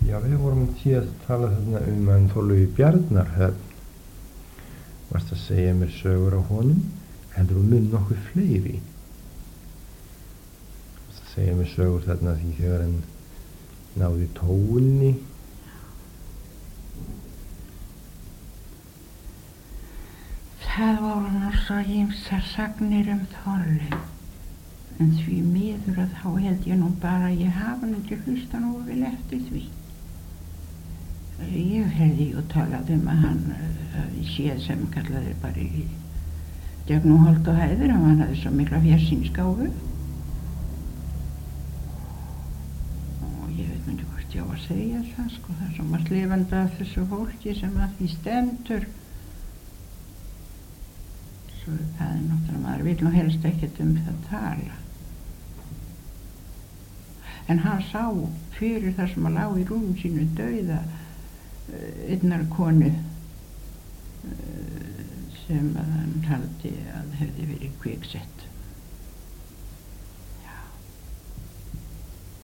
Já, við vorum síðast að tala þarna hann Þorlaugi Bjarnarhöfn. Varst að segja mér sögur á honum, heldur mun nokkuð fleiri. Varst að segja mér sögur þarna því þegar hann náði tónni. Það voru náttúrulega ýmsar sagnir Þorleif, en því miður að þá held ég nú bara að ég hafi ekki hlustað nógu vel eftir því. Ég heyrði og talaði að hann séð sem kallaði bara í gegnum holt og hæðir, hann hafði svo mikla fjarsýnisgáfu. Og ég veit ekki hvort ég á að segja það, sko, það er svo margt lifandi af þessu fólki sem að því stendur. Svo það er náttúrulega, maður vill nú helst ekkert það tala. En hann sá fyrir það sem að lá í rúm sínu dauða einnar konu sem að hann taldi að hefði verið kviksett.